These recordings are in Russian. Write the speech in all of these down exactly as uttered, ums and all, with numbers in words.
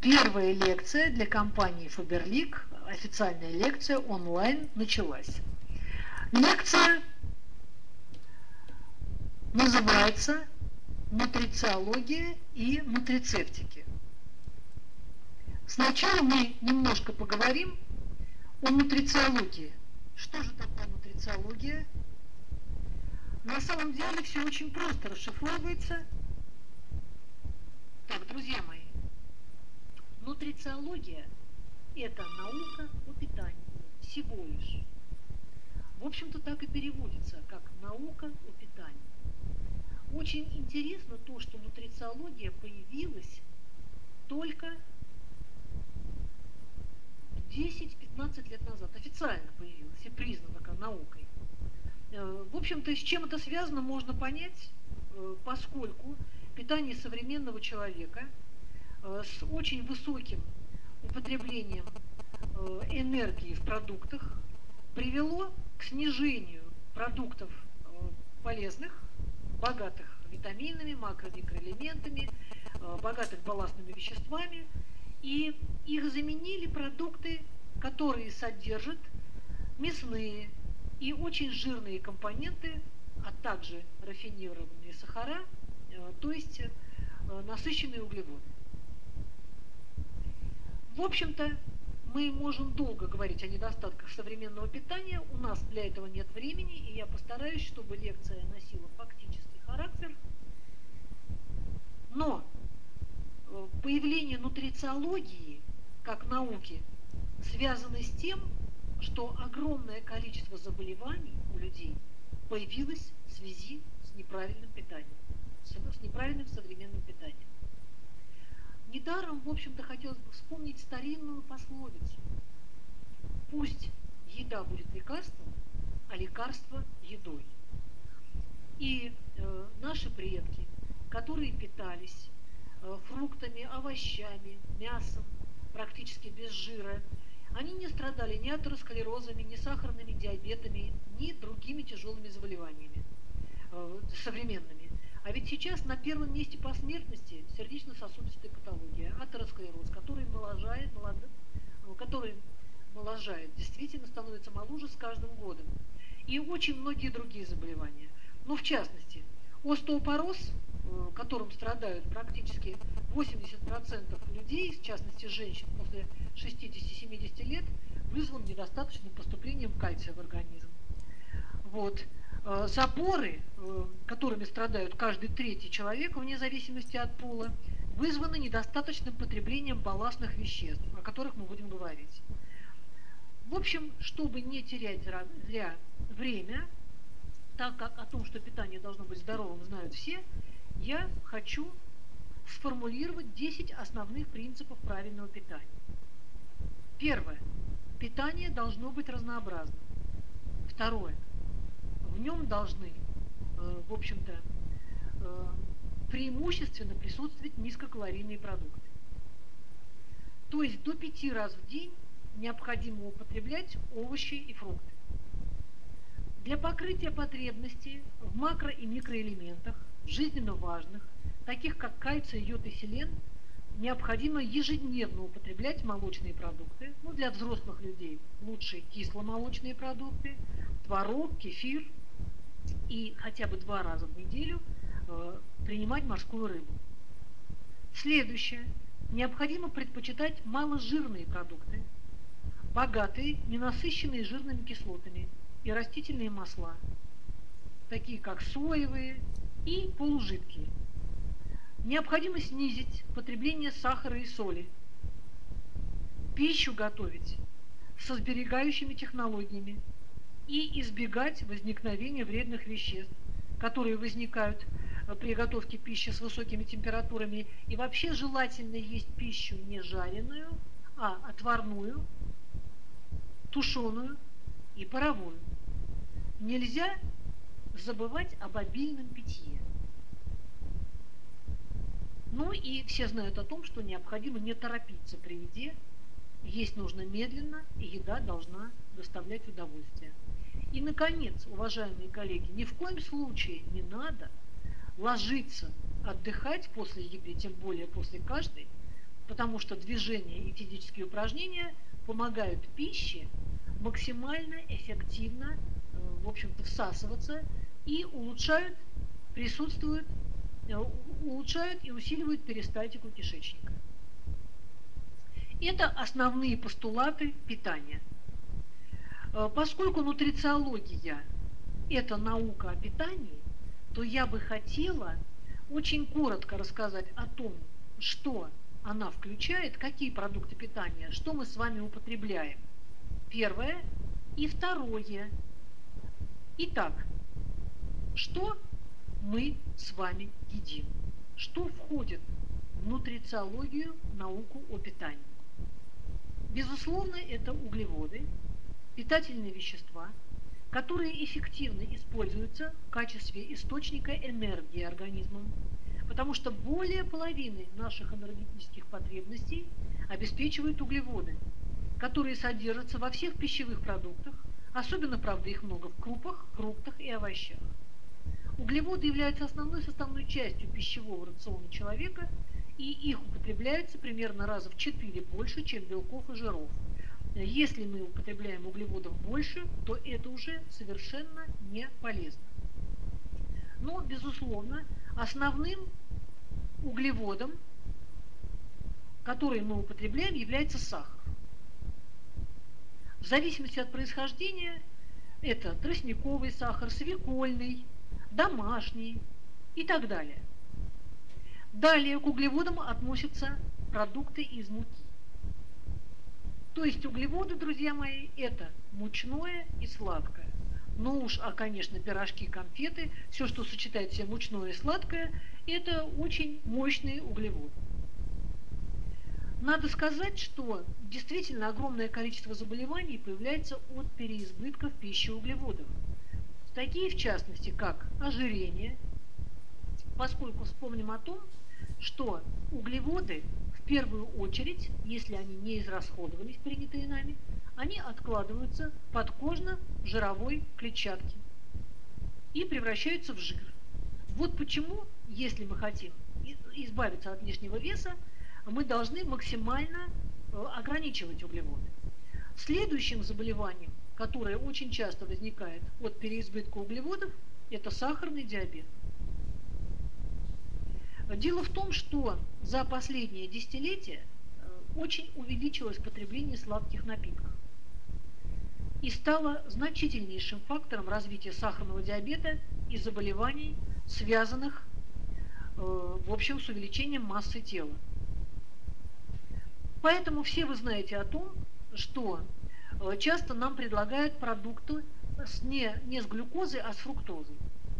Первая лекция для компании Faberlic, официальная лекция онлайн, началась. Лекция называется «Нутрициология и нутрицептики». Сначала мы немножко поговорим о нутрициологии. Что же такое нутрициология? На самом деле все очень просто расшифровывается. Так, друзья мои, нутрициология – это наука о питании, всего лишь. В общем-то, так и переводится, как наука о питании. Очень интересно то, что нутрициология появилась только десять-пятнадцать лет назад, официально появилась и признана как наукой. В общем-то, с чем это связано, можно понять, поскольку питание современного человека с очень высоким употреблением энергии в продуктах привело к снижению продуктов полезных, богатых витаминами, макро- и микроэлементами, богатых балластными веществами, и их заменили продукты, которые содержат мясные и очень жирные компоненты, а также рафинированные сахара, то есть насыщенные углеводы. В общем-то, мы можем долго говорить о недостатках современного питания, у нас для этого нет времени, и я постараюсь, чтобы лекция носила фактический характер. Но появление нутрициологии как науки связано с тем, что огромное количество заболеваний у людей появилось в связи с неправильным питанием, с неправильным современным питанием. Недаром, в общем-то, хотелось бы вспомнить старинную пословицу: пусть еда будет лекарством, а лекарство едой. И э, наши предки, которые питались э, фруктами, овощами, мясом, практически без жира, они не страдали ни атеросклерозами, ни сахарными диабетами, ни другими тяжелыми заболеваниями э, современными. А ведь сейчас на первом месте по смертности сердечно-сосудистая патология, атеросклероз, который моложает, молод... который моложает, действительно становится моложе с каждым годом. И очень многие другие заболевания. Но в частности, остеопороз, которым страдают практически восемьдесят процентов людей, в частности женщин после шестидесяти-семидесяти лет, вызван недостаточным поступлением кальция в организм. Вот. Запоры, которыми страдают каждый третий человек, вне зависимости от пола, вызваны недостаточным потреблением балластных веществ, о которых мы будем говорить. В общем, чтобы не терять зря время, так как о том, что питание должно быть здоровым, знают все, я хочу сформулировать десять основных принципов правильного питания. Первое. Питание должно быть разнообразным. Второе. В нем должны, э, в общем-то, э, преимущественно присутствовать низкокалорийные продукты. То есть до пяти раз в день необходимо употреблять овощи и фрукты. Для покрытия потребностей в макро- и микроэлементах, жизненно важных, таких как кальций, йод и селен, необходимо ежедневно употреблять молочные продукты. Ну, для взрослых людей лучше кисломолочные продукты, творог, кефир, и хотя бы два раза в неделю э, принимать морскую рыбу. Следующее. Необходимо предпочитать маложирные продукты, богатые, ненасыщенные жирными кислотами и растительные масла, такие как соевые и полужидкие. Необходимо снизить потребление сахара и соли. Пищу готовить со сберегающими технологиями и избегать возникновения вредных веществ, которые возникают при готовке пищи с высокими температурами. И вообще желательно есть пищу не жареную, а отварную, тушеную и паровую. Нельзя забывать об обильном питье. Ну и все знают о том, что необходимо не торопиться при еде, есть нужно медленно, и еда должна доставлять удовольствие. И, наконец, уважаемые коллеги, ни в коем случае не надо ложиться отдыхать после еды, тем более после каждой, потому что движение и физические упражнения помогают пище максимально эффективно, в общем-то, всасываться и улучшают, присутствуют, улучшают и усиливают перистальтику кишечника. Это основные постулаты питания. Поскольку нутрициология – это наука о питании, то я бы хотела очень коротко рассказать о том, что она включает, какие продукты питания, что мы с вами употребляем. Первое и второе. Итак, что мы с вами едим? Что входит в нутрициологию, науку о питании? Безусловно, это углеводы, питательные вещества, которые эффективно используются в качестве источника энергии организмом, потому что более половины наших энергетических потребностей обеспечивают углеводы, которые содержатся во всех пищевых продуктах, особенно, правда, их много в крупах, фруктах и овощах. Углеводы являются основной составной частью пищевого рациона человека, и их употребляется примерно раза в четыре больше, чем белков и жиров. Если мы употребляем углеводов больше, то это уже совершенно не полезно. Но, безусловно, основным углеводом, который мы употребляем, является сахар. В зависимости от происхождения это тростниковый сахар, свекольный, домашний и так далее. Далее к углеводам относятся продукты из муки. То есть углеводы, друзья мои, это мучное и сладкое. Ну уж, а конечно, пирожки, конфеты, все, что сочетает в себе мучное и сладкое, это очень мощные углеводы. Надо сказать, что действительно огромное количество заболеваний появляется от переизбытка в пище углеводов. Такие, в частности, как ожирение, поскольку вспомним о том, что углеводы в первую очередь, если они не израсходовались, принятые нами, они откладываются в подкожно-жировой клетчатке и превращаются в жир. Вот почему, если мы хотим избавиться от лишнего веса, мы должны максимально ограничивать углеводы. Следующим заболеванием, которое очень часто возникает от переизбытка углеводов, это сахарный диабет. Дело в том, что за последние десятилетия очень увеличилось потребление сладких напитков и стало значительнейшим фактором развития сахарного диабета и заболеваний, связанных, в общем, с увеличением массы тела. Поэтому все вы знаете о том, что часто нам предлагают продукты с не, не с глюкозой, а с фруктозой.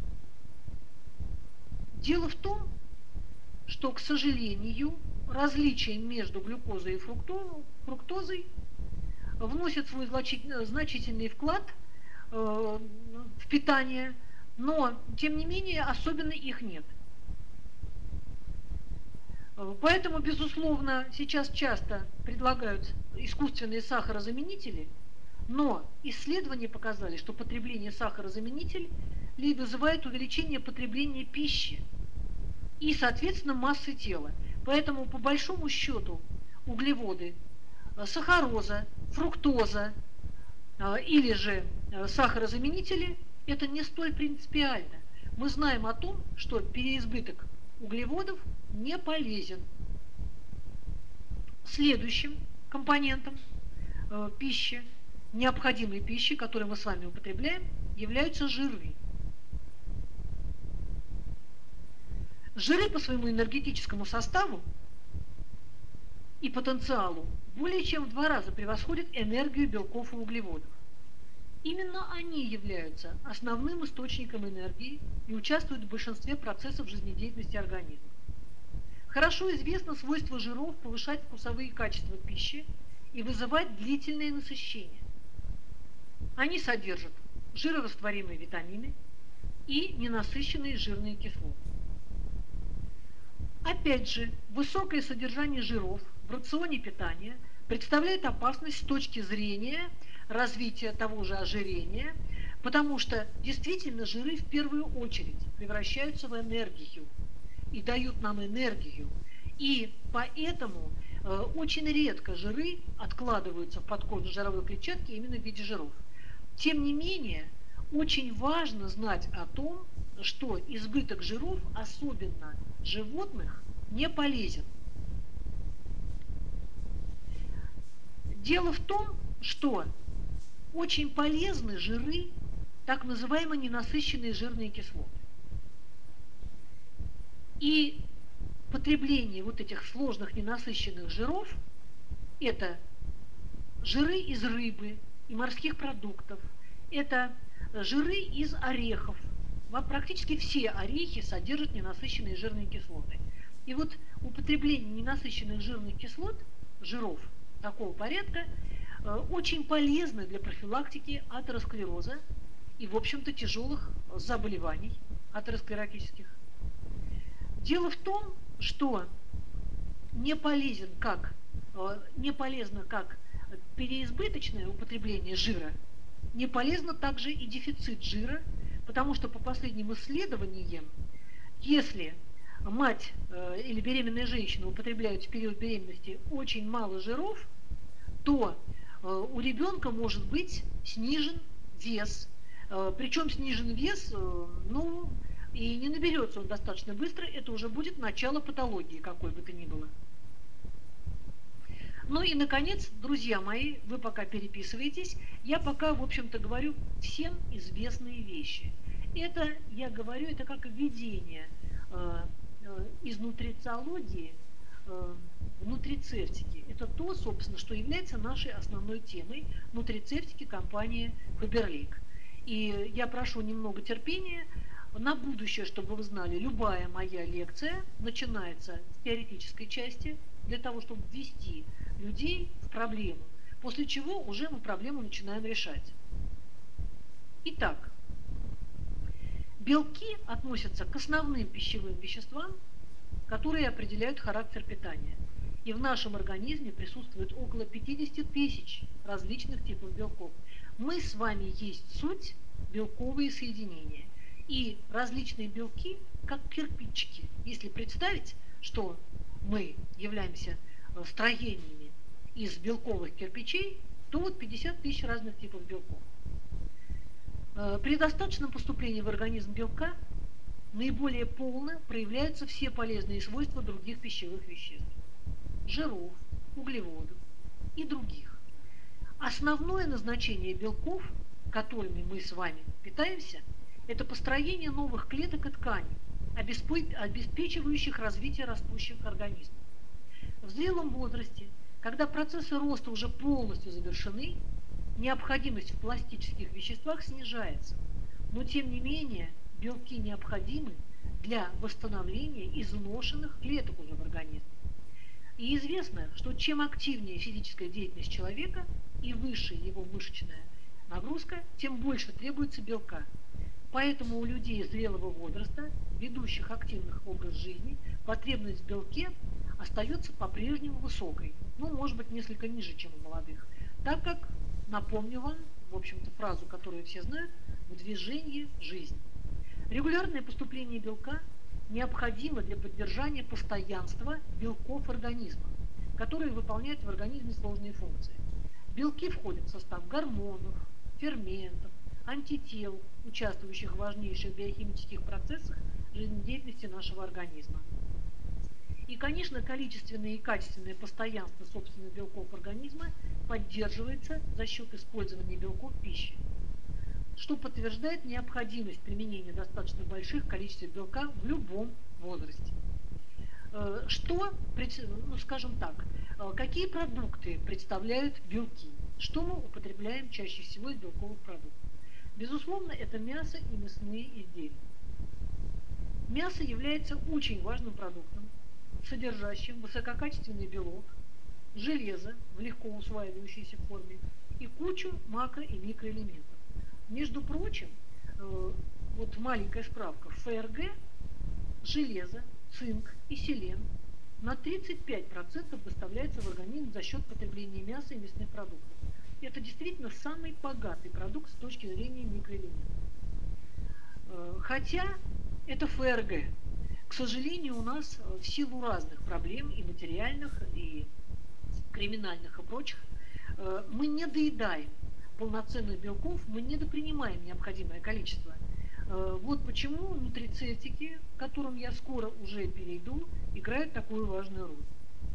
Дело в том, что, к сожалению, различие между глюкозой и фруктозой вносит свой значительный вклад в питание, но, тем не менее, особенно их нет. Поэтому, безусловно, сейчас часто предлагают искусственные сахарозаменители, но исследования показали, что потребление сахарозаменителей вызывает увеличение потребления пищи и, соответственно, массы тела. Поэтому, по большому счету, углеводы, сахароза, фруктоза или же сахарозаменители – это не столь принципиально. Мы знаем о том, что переизбыток углеводов не полезен. Следующим компонентом э, пищи, необходимой пищи, которую мы с вами употребляем, являются жиры. Жиры по своему энергетическому составу и потенциалу более чем в два раза превосходят энергию белков и углеводов. Именно они являются основным источником энергии и участвуют в большинстве процессов жизнедеятельности организма. Хорошо известно свойство жиров повышать вкусовые качества пищи и вызывать длительное насыщение. Они содержат жирорастворимые витамины и ненасыщенные жирные кислоты. Опять же, высокое содержание жиров в рационе питания представляет опасность с точки зрения развития того же ожирения, потому что действительно жиры в первую очередь превращаются в энергию и дают нам энергию. И поэтому Э, Очень редко жиры откладываются в подкожной жировой клетчатке именно в виде жиров. Тем не менее, очень важно знать о том, что избыток жиров, особенно животных, не полезен. Дело в том, что очень полезны жиры, так называемые ненасыщенные жирные кислоты. И потребление вот этих сложных ненасыщенных жиров – это жиры из рыбы и морских продуктов, это жиры из орехов. Практически все орехи содержат ненасыщенные жирные кислоты. И вот употребление ненасыщенных жирных кислот, жиров такого порядка, очень полезно для профилактики атеросклероза и, в общем-то, тяжелых заболеваний атеросклеротических. Дело в том, что не полезен как, не полезно как переизбыточное употребление жира, не полезно также и дефицит жира, потому что по последним исследованиям, если мать или беременная женщина употребляют в период беременности очень мало жиров, то у ребенка может быть снижен вес. Причем снижен вес, ну, и не наберется он достаточно быстро, это уже будет начало патологии, какой бы то ни было. Ну и, наконец, друзья мои, вы пока переписываетесь, я пока, в общем-то, говорю всем известные вещи. Это, я говорю, это как введение э, э, из нутрициологии э, в нутрицептики. Это то, собственно, что является нашей основной темой нутрицептики компании Faberlic. И я прошу немного терпения. На будущее, чтобы вы знали, любая моя лекция начинается с теоретической части, для того, чтобы ввести людей в проблему, после чего уже мы проблему начинаем решать. Итак, белки относятся к основным пищевым веществам, которые определяют характер питания. И в нашем организме присутствует около пятидесяти тысяч различных типов белков. Мы с вами есть суть белковые соединения. И различные белки, как кирпичики. Если представить, что мы являемся строениями из белковых кирпичей, то вот пятьдесят тысяч разных типов белков. При достаточном поступлении в организм белка наиболее полно проявляются все полезные свойства других пищевых веществ. Жиров, углеводов и других. Основное назначение белков, которыми мы с вами питаемся, это построение новых клеток и тканей, обеспечивающих развитие растущих организмов. В зрелом возрасте, когда процессы роста уже полностью завершены, необходимость в пластических веществах снижается. Но тем не менее белки необходимы для восстановления изношенных клеток уже в организме. И известно, что чем активнее физическая деятельность человека и выше его мышечная нагрузка, тем больше требуется белка. Поэтому у людей зрелого возраста, ведущих активный образ жизни, потребность в белке остается по-прежнему высокой. Ну, может быть, несколько ниже, чем у молодых. Так как, напомню вам, в общем-то, фразу, которую все знают, в движении жизнь. Регулярное поступление белка необходимо для поддержания постоянства белков организма, которые выполняют в организме сложные функции. Белки входят в состав гормонов, ферментов, антител, участвующих в важнейших биохимических процессах жизнедеятельности нашего организма. И, конечно, количественное и качественное постоянство собственных белков организма поддерживается за счет использования белков в пище, что подтверждает необходимость применения достаточно больших количеств белка в любом возрасте. Что, ну, скажем так, какие продукты представляют белки? Что мы употребляем чаще всего из белковых продуктов? Безусловно, это мясо и мясные изделия. Мясо является очень важным продуктом, содержащим высококачественный белок, железо в легко усваивающейся форме и кучу макро- и микроэлементов. Между прочим, вот маленькая справка, в ФРГ железо, цинк и селен на тридцать пять процентов доставляется в организм за счет потребления мяса и мясных продуктов. Это действительно самый богатый продукт с точки зрения микроэлементов. Хотя это ФРГ. К сожалению, у нас в силу разных проблем и материальных, и криминальных и прочих, мы не доедаем полноценных белков, мы недопринимаем необходимое количество. Вот почему нутрицептики, к которым я скоро уже перейду, играют такую важную роль.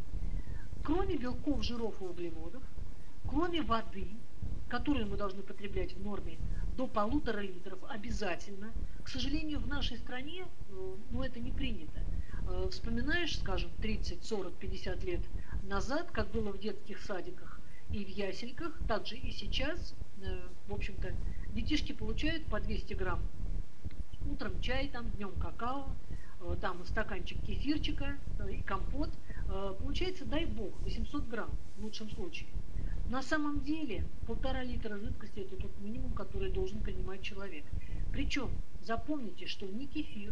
Кроме белков, жиров и углеводов, кроме воды, которую мы должны потреблять в норме до полутора литров обязательно, к сожалению, в нашей стране ну, это не принято. Вспоминаешь, скажем, тридцать, сорок, пятьдесят лет назад, как было в детских садиках и в ясельках, так же и сейчас, в общем-то, детишки получают по двести грамм утром чай, там, днем какао, там стаканчик кефирчика и компот. Получается, дай бог, восемьсот грамм в лучшем случае. На самом деле полтора литра жидкости – это тот минимум, который должен принимать человек. Причем запомните, что ни кефир,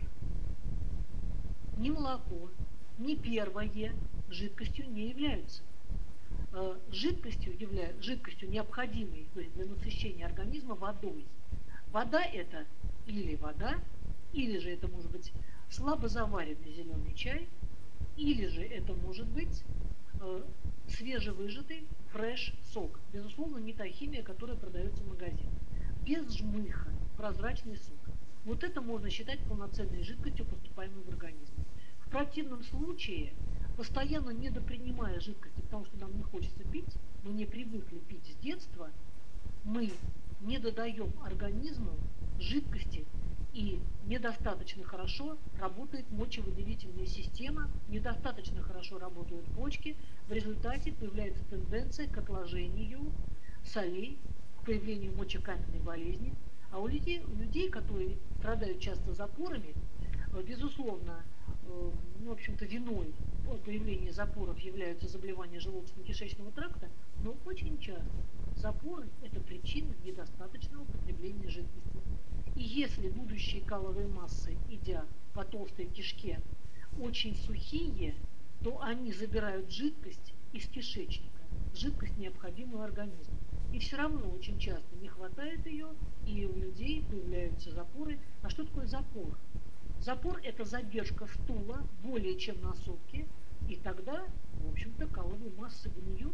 ни молоко, ни первое жидкостью не являются. Жидкостью являются жидкостью необходимой для насыщения организма водой. Вода – это или вода, или же это может быть слабо заваренный зеленый чай, или же это может быть э, свежевыжатый фреш-сок. Безусловно, не та химия, которая продается в магазине. Без жмыха, прозрачный сок. Вот это можно считать полноценной жидкостью, поступаемой в организм. В противном случае, постоянно недопринимая жидкости, потому что нам не хочется пить, мы не привыкли пить с детства, мы не додаем организму жидкости, и недостаточно хорошо работает мочевыделительная система, недостаточно хорошо работают почки, в результате появляется тенденция к отложению солей, к появлению мочекаменной болезни. А у людей, у людей, которые страдают часто запорами, безусловно, ну, в общем-то, виной появления запоров являются заболевания желудочно-кишечного тракта, но очень часто запоры – это причина недостаточного потребления жидкости. И если будущие каловые массы, идя по толстой кишке, очень сухие, то они забирают жидкость из кишечника, жидкость, необходимую организму. И все равно очень часто не хватает ее, и у людей появляются запоры. А что такое запор? Запор – это задержка стула более чем на сутки, и тогда, в общем-то, каловые массы гниют,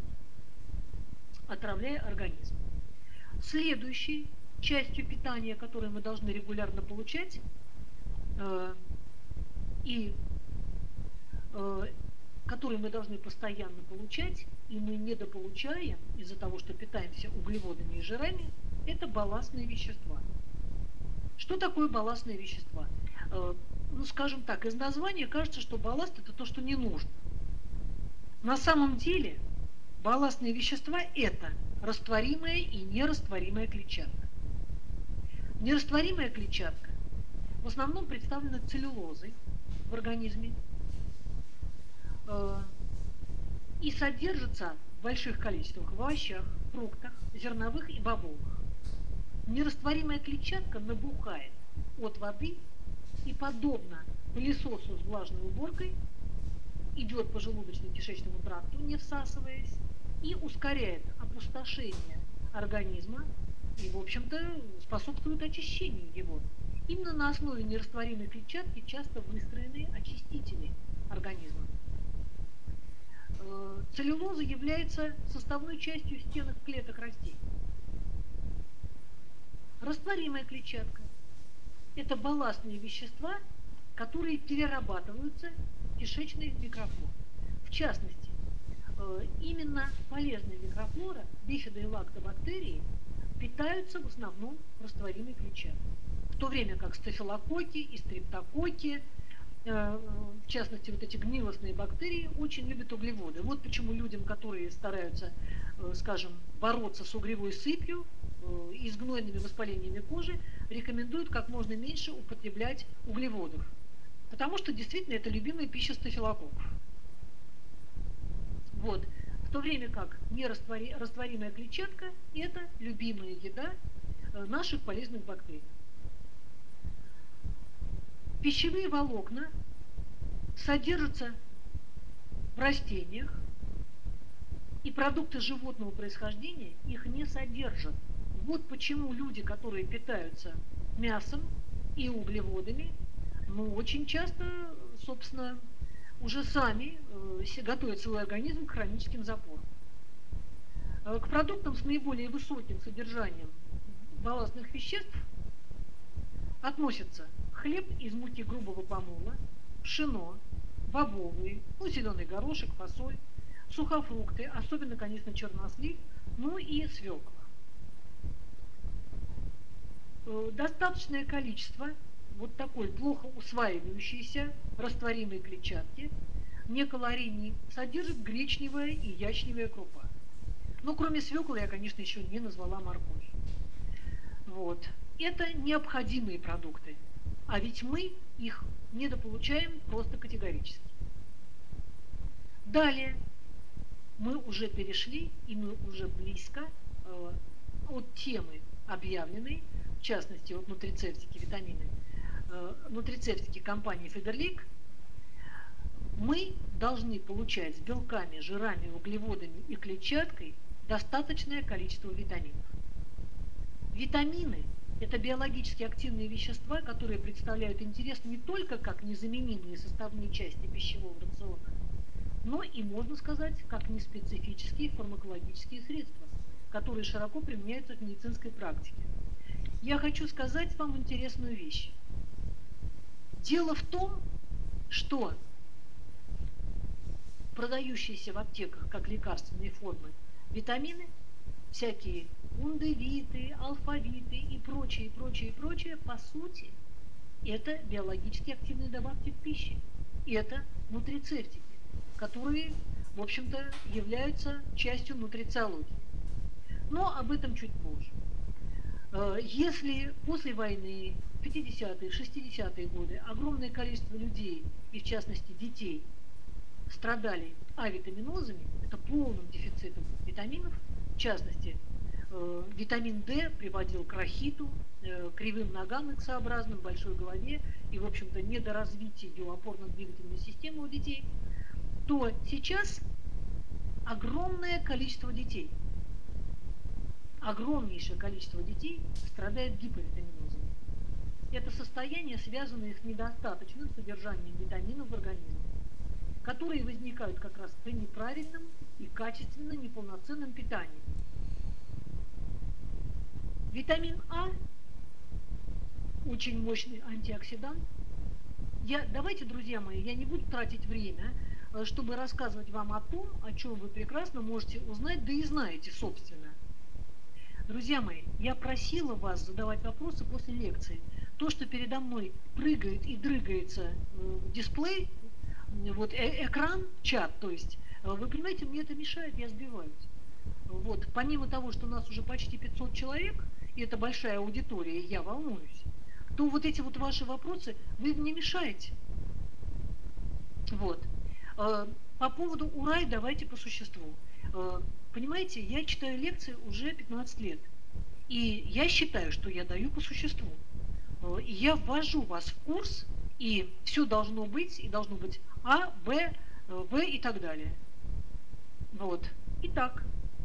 отравляя организм. Следующей частью питания, которую мы должны регулярно получать, э, и э, которую мы должны постоянно получать, и мы недополучаем из-за того, что питаемся углеводами и жирами, это балластные вещества. Что такое балластные вещества? Э, ну, скажем так, из названия кажется, что балласт – это то, что не нужно. На самом деле балластные вещества – это растворимая и нерастворимая клетчатка. Нерастворимая клетчатка в основном представлена целлюлозой в организме э, и содержится в больших количествах в овощах, фруктах, зерновых и бобовых. Нерастворимая клетчатка набухает от воды и, подобно пылесосу с влажной уборкой, идет по желудочно-кишечному тракту, не всасываясь, и ускоряет опустошение организма и, в общем-то, способствует очищению его. Именно на основе нерастворимой клетчатки часто выстроены очистители организма. Целлюлоза является составной частью стенок клеток растений. Растворимая клетчатка – это балластные вещества, которые перерабатываются в кишечной микрофлоре. В частности, именно полезная микрофлора, бифидо- и лактобактерии, питаются в основном растворимой клетчаткой. В то время как стафилококки и стрептококки, в частности, вот эти гнилостные бактерии, очень любят углеводы. Вот почему людям, которые стараются, скажем, бороться с угревой сыпью и с гнойными воспалениями кожи, рекомендуют как можно меньше употреблять углеводов. Потому что действительно это любимая пища стафилококков. Вот. В то время как нерастворимая клетчатка – это любимая еда наших полезных бактерий. Пищевые волокна содержатся в растениях, и продукты животного происхождения их не содержат. Вот почему люди, которые питаются мясом и углеводами, ну, очень часто, собственно, уже сами э, готовят свой организм к хроническим запорам. К продуктам с наиболее высоким содержанием балластных веществ относятся хлеб из муки грубого помола, пшено, бобовые, ну, зеленый горошек, фасоль, сухофрукты, особенно, конечно, чернослив, ну и свекла. Достаточное количество вот такой плохо усваивающейся растворимой клетчатки, некалорийной, содержит гречневая и ячневая крупа. Но кроме свеклы я, конечно, еще не назвала морковь. Вот. Это необходимые продукты, а ведь мы их недополучаем просто категорически. Далее мы уже перешли, и мы уже близко э, от темы объявленной, в частности, от нутрицептики, витамины, э, нутрицептики компании Фаберлик, мы должны получать с белками, жирами, углеводами и клетчаткой достаточное количество витаминов. Витамины – это биологически активные вещества, которые представляют интерес не только как незаменимые составные части пищевого рациона, но и, можно сказать, как неспецифические фармакологические средства, которые широко применяются в медицинской практике. Я хочу сказать вам интересную вещь. Дело в том, что продающиеся в аптеках как лекарственные формы витамины, всякие ундевиты, алфавиты и прочее, прочее, прочее, по сути, это биологически активные добавки в пище. И это нутрицептики, которые, в общем-то, являются частью нутрициологии. Но об этом чуть позже. Если после войны, в пятидесятые, шестидесятые годы, огромное количество людей, и в частности детей, страдали авитаминозами, это полным дефицитом витаминов, в частности, э, витамин D приводил к рахиту, э, кривым ногам иксообразным, большой голове и, в общем-то, недоразвитию опорно-двигательной системы у детей, то сейчас огромное количество детей, огромнейшее количество детей страдает гиповитаминозом. Это состояние, связанное с недостаточным содержанием витаминов в организме, которые возникают как раз при неправильном и качественно неполноценном питании. Витамин А – очень мощный антиоксидант. Я, давайте, друзья мои, я не буду тратить время, чтобы рассказывать вам о том, о чем вы прекрасно можете узнать, да и знаете, собственно. Друзья мои, я просила вас задавать вопросы после лекции. То, что передо мной прыгает и дрыгается дисплей, вот э экран, чат, то есть, вы понимаете, мне это мешает, я сбиваюсь. Вот, помимо того, что у нас уже почти пятьсот человек, и это большая аудитория, и я волнуюсь, то вот эти вот ваши вопросы, вы мне мешаете. Вот. По поводу УРАЙ давайте по существу. Понимаете, я читаю лекции уже пятнадцать лет, и я считаю, что я даю по существу. И я ввожу вас в курс, и все должно быть, и должно быть А, Б, В и так далее. Вот. Итак,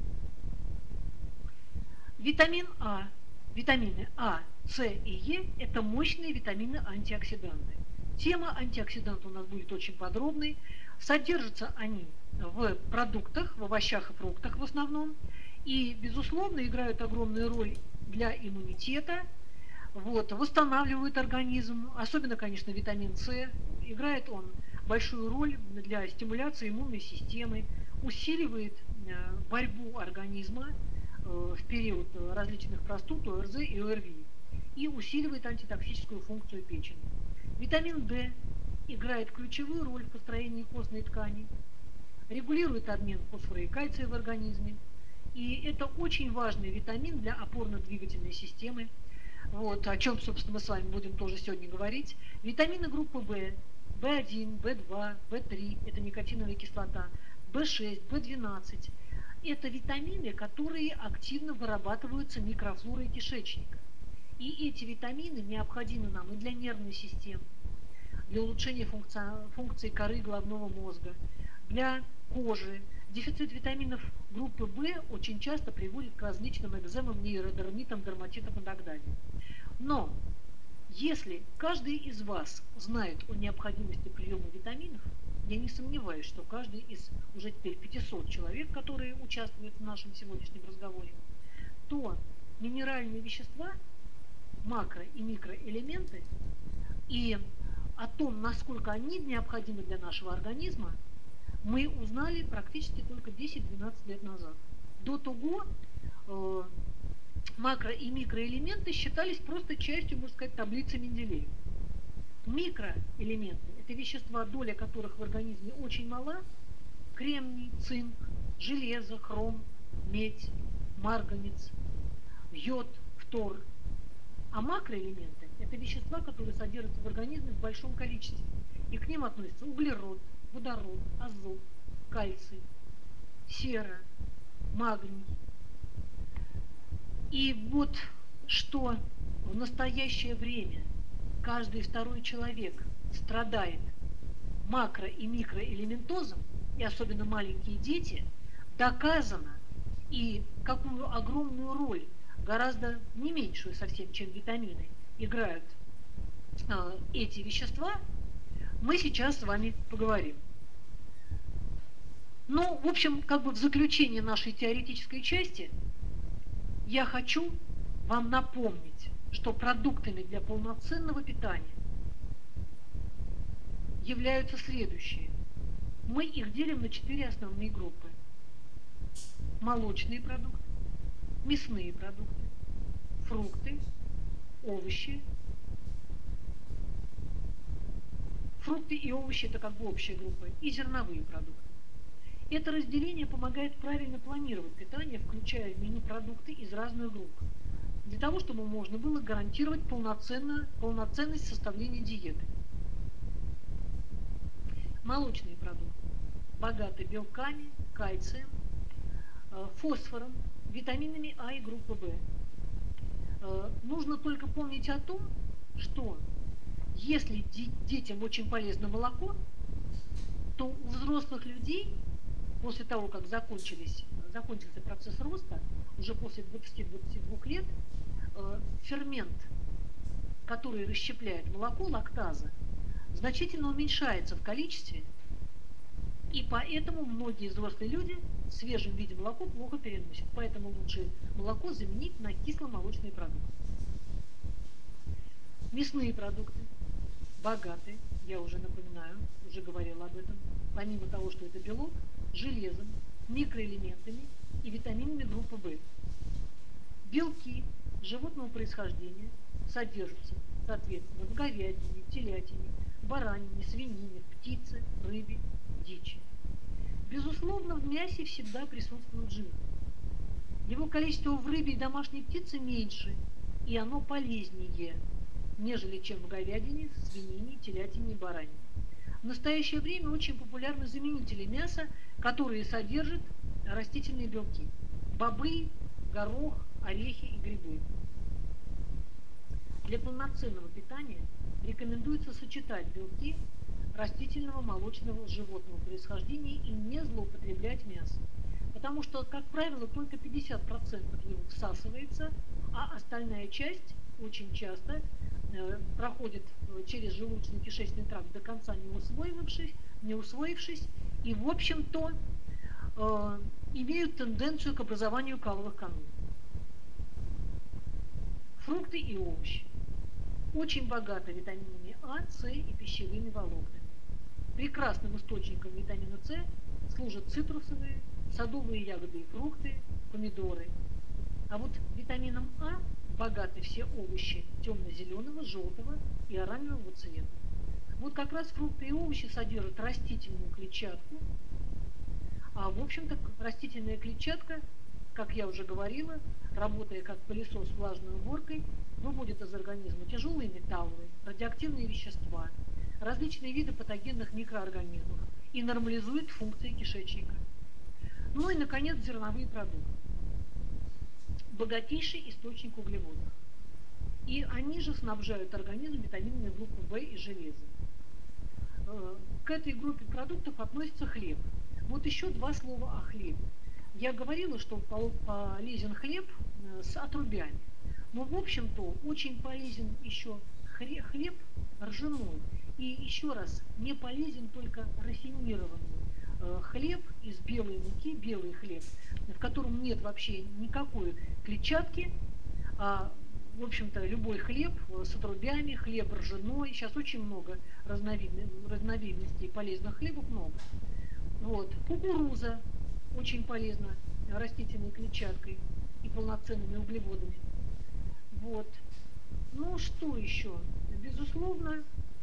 витамин А, витамины А, С и Е – это мощные витамины-антиоксиданты. Тема антиоксидантов у нас будет очень подробной. Содержатся они в продуктах, в овощах и фруктах в основном. И, безусловно, играют огромную роль для иммунитета. Вот, восстанавливают организм, особенно, конечно, витамин С. Играет он большую роль для стимуляции иммунной системы, усиливает борьбу организма в период различных простуд, ОРЗ и ОРВИ, и усиливает антитоксическую функцию печени. Витамин D играет ключевую роль в построении костной ткани, регулирует обмен фосфора и кальция в организме, и это очень важный витамин для опорно-двигательной системы, вот, о чем, собственно, мы с вами будем тоже сегодня говорить. Витамины группы В, В один, В два, В три – это никотиновая кислота, В шесть, В двенадцать – это витамины, которые активно вырабатываются микрофлорой кишечника. И эти витамины необходимы нам и для нервной системы, для улучшения функции, функции коры головного мозга, для кожи. Дефицит витаминов группы В очень часто приводит к различным экземам, нейродермитам, дерматитам и так далее. Но если каждый из вас знает о необходимости приема витаминов, я не сомневаюсь, что каждый из уже теперь пятисот человек, которые участвуют в нашем сегодняшнем разговоре, то минеральные вещества, макро- и микроэлементы и о том, насколько они необходимы для нашего организма, мы узнали практически только десять-двенадцать лет назад. До того э, макро- и микроэлементы считались просто частью, можно сказать, таблицы Менделеева. Микроэлементы – это вещества, доля которых в организме очень мала: кремний, цинк, железо, хром, медь, марганец, йод, фтор. А макроэлементы – это вещества, которые содержатся в организме в большом количестве. И к ним относятся углерод, водород, азот, кальций, сера, магний. И вот что в настоящее время каждый второй человек страдает макро- и микроэлементозом, и особенно маленькие дети, доказано, и какую огромную роль, гораздо не меньшую совсем, чем витамины, играют э, эти вещества, мы сейчас с вами поговорим. Ну, в общем, как бы в заключение нашей теоретической части я хочу вам напомнить, что продуктами для полноценного питания являются следующие. Мы их делим на четыре основные группы: молочные продукты, мясные продукты, фрукты, овощи. Фрукты и овощи – это как бы общая группа, и зерновые продукты. Это разделение помогает правильно планировать питание, включая в меню продукты из разных групп, для того, чтобы можно было гарантировать полноценность составления диеты. Молочные продукты богаты белками, кальцием, фосфором, витаминами А и группы В. Нужно только помнить о том, что если детям очень полезно молоко, то у взрослых людей после того, как закончились, закончился процесс роста, уже после двадцати-двадцати двух лет, фермент, который расщепляет молоко, лактаза, значительно уменьшается в количестве, и поэтому многие взрослые люди в свежем виде молоко плохо переносят. Поэтому лучше молоко заменить на кисломолочные продукты. Мясные продукты богаты, я уже напоминаю, уже говорила об этом, помимо того, что это белок, железом, микроэлементами и витаминами группы В. Белки животного происхождения содержатся, соответственно, в говядине, телятине, баранине, свинине, птице, рыбе, дичи. Безусловно, в мясе всегда присутствует жир. Его количество в рыбе и домашней птице меньше, и оно полезнее, нежели чем в говядине, свинине, телятине и баранине. В настоящее время очень популярны заменители мяса, которые содержат растительные белки: бобы, горох, орехи и грибы. Для полноценного питания рекомендуется сочетать белки растительного, молочного, животного происхождения и не злоупотреблять мясом. Потому что, как правило, только пятьдесят процентов его всасывается, а остальная часть очень часто э, проходит через желудочно-кишечный тракт до конца не усвоившись, не усвоившись и, в общем-то, э, имеют тенденцию к образованию каловых каналов. Фрукты и овощи очень богаты витаминами А, С и пищевыми волокнами. Прекрасным источником витамина С служат цитрусовые, садовые ягоды и фрукты, помидоры. А вот витамином А богаты все овощи темно-зеленого, желтого и оранжевого цвета. Вот как раз фрукты и овощи содержат растительную клетчатку, а в общем-то растительная клетчатка, как я уже говорила, работая как пылесос влажной уборкой, выводит из организма тяжелые металлы, радиоактивные вещества, различные виды патогенных микроорганизмов и нормализует функции кишечника. Ну и, наконец, зерновые продукты. Богатейший источник углеводов. И они же снабжают организм витаминами группы В и железом. К этой группе продуктов относится хлеб. Вот еще два слова о хлебе. Я говорила, что полезен хлеб с отрубями. Но, в общем-то, очень полезен еще хлеб ржаной. И еще раз, не полезен только рафинированный хлеб из белой муки, белый хлеб, в котором нет вообще никакой клетчатки, а, в общем-то, любой хлеб с отрубями, хлеб ржаной. Сейчас очень много разновидностей, разновидностей полезных хлебов, много. Вот. Кукуруза очень полезна растительной клетчаткой и полноценными углеводами. Вот. Ну, что еще? Безусловно,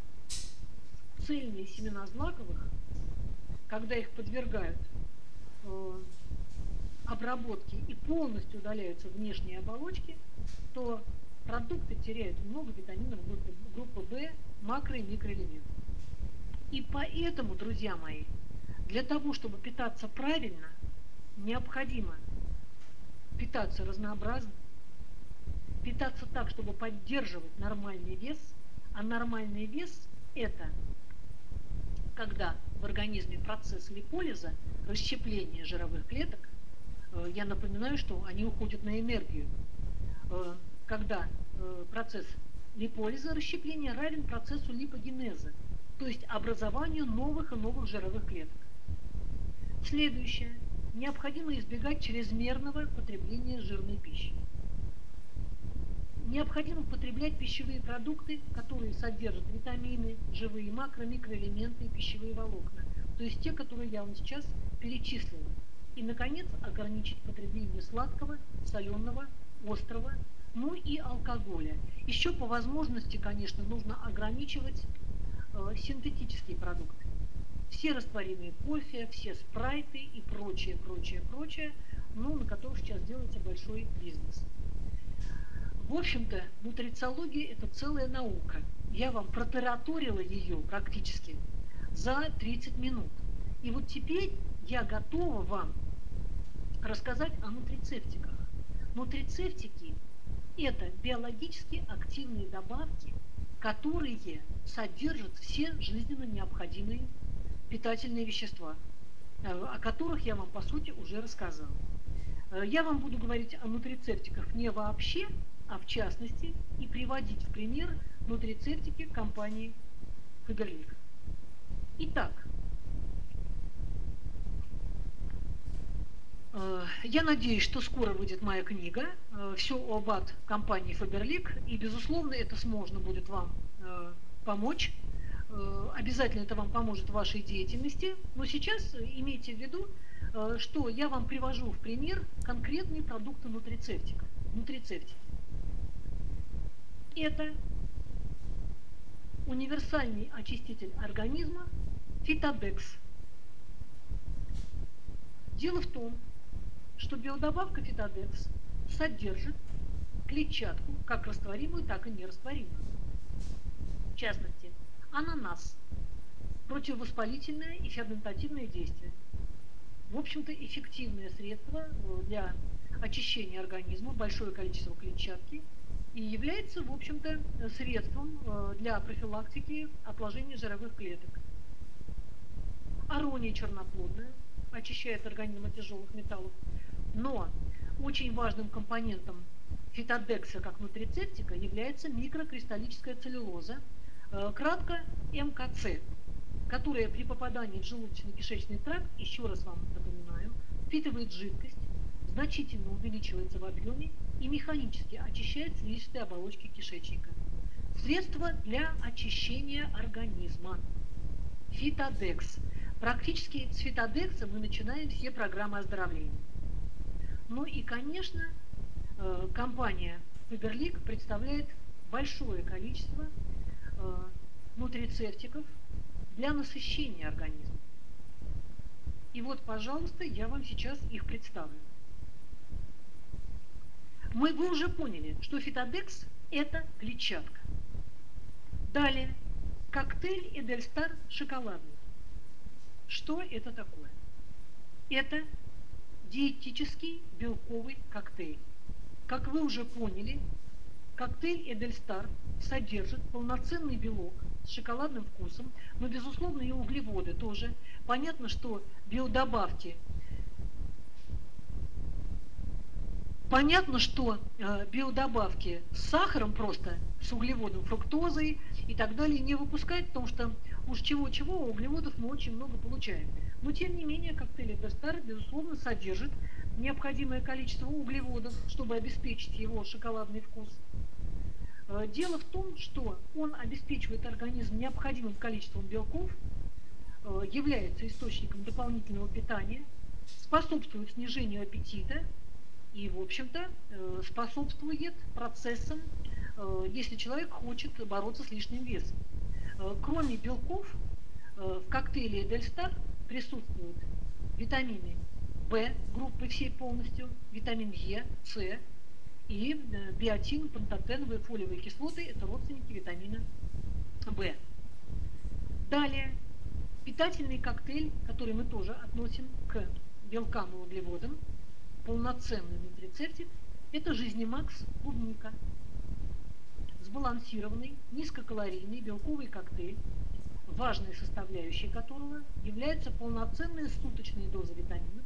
цельные семена злаковых, когда их подвергают э, обработке и полностью удаляются внешние оболочки, то продукты теряют много витаминов группы, группы В, макро- и микроэлементов. И поэтому, друзья мои, для того, чтобы питаться правильно, необходимо питаться разнообразно, питаться так, чтобы поддерживать нормальный вес, а нормальный вес – это когда в организме процесс липолиза, расщепления жировых клеток, я напоминаю, что они уходят на энергию, когда процесс липолиза, расщепления равен процессу липогенеза, то есть образованию новых и новых жировых клеток. Следующее. Необходимо избегать чрезмерного потребления жирной пищи. Необходимо потреблять пищевые продукты, которые содержат витамины, живые макро-, микроэлементы и пищевые волокна. То есть те, которые я вам сейчас перечислила. И, наконец, ограничить потребление сладкого, соленого, острого, ну и алкоголя. Еще по возможности, конечно, нужно ограничивать э, синтетические продукты. Все растворимые кофе, все спрайты и прочее, прочее, прочее, ну, на которых сейчас делается большой бизнес. В общем-то, нутрициология – это целая наука. Я вам протараторила ее практически за тридцать минут. И вот теперь я готова вам рассказать о нутрицептиках. Нутрицептики – это биологически активные добавки, которые содержат все жизненно необходимые питательные вещества, о которых я вам, по сути, уже рассказала. Я вам буду говорить о нутрицептиках не вообще, а в частности, и приводить в пример нутрицептики компании Faberlic. Итак, я надеюсь, что скоро выйдет моя книга «Все об ад компании Faberlic», и, безусловно, это сможно будет вам помочь. Обязательно это вам поможет в вашей деятельности. Но сейчас имейте в виду, что я вам привожу в пример конкретные продукты нутрицептика. Нутрицептики. Это универсальный очиститель организма Фитодекс. Дело в том, что биодобавка Фитодекс содержит клетчатку, как растворимую, так и нерастворимую. В частности, ананас, противовоспалительное и ферментативное действие. В общем-то, эффективное средство для очищения организма, большое количество клетчатки, и является, в общем-то, средством для профилактики отложения жировых клеток. Арония черноплодная очищает организм от тяжелых металлов. Но очень важным компонентом фитодекса как нутрицептика является микрокристаллическая целлюлоза, кратко эм ка цэ, которая при попадании в желудочно-кишечный тракт, еще раз вам напоминаю, впитывает жидкость, значительно увеличивается в объеме и механически очищает слизистые оболочки кишечника. Средство для очищения организма. Фитодекс. Практически с фитодекса мы начинаем все программы оздоровления. Ну и, конечно, компания Faberlic представляет большое количество нутрицептиков для насыщения организма. И вот, пожалуйста, я вам сейчас их представлю. Мы вы уже поняли, что фитодекс – это клетчатка. Далее, коктейль Эдельстар шоколадный. Что это такое? Это диетический белковый коктейль. Как вы уже поняли, коктейль Эдельстар содержит полноценный белок с шоколадным вкусом, но, безусловно, и углеводы тоже. Понятно, что биодобавки Понятно, что э, биодобавки с сахаром просто, с углеводом, фруктозой и так далее не выпускать, потому что уж чего-чего, углеводов мы очень много получаем. Но тем не менее коктейль Эдерстар, безусловно, содержит необходимое количество углеводов, чтобы обеспечить его шоколадный вкус. Э, дело в том, что он обеспечивает организм необходимым количеством белков, э, является источником дополнительного питания, способствует снижению аппетита и, в общем-то, способствует процессам, если человек хочет бороться с лишним весом. Кроме белков, в коктейле Эдельстар присутствуют витамины В группы всей полностью, витамин Е, С и биотин, пантотеновые фолиевые кислоты – это родственники витамина В. Далее, питательный коктейль, который мы тоже относим к белкам и углеводам, полноценный нутрицептик, это Жизнемакс клубника. Сбалансированный, низкокалорийный белковый коктейль, важной составляющей которого является полноценная суточная доза витаминов.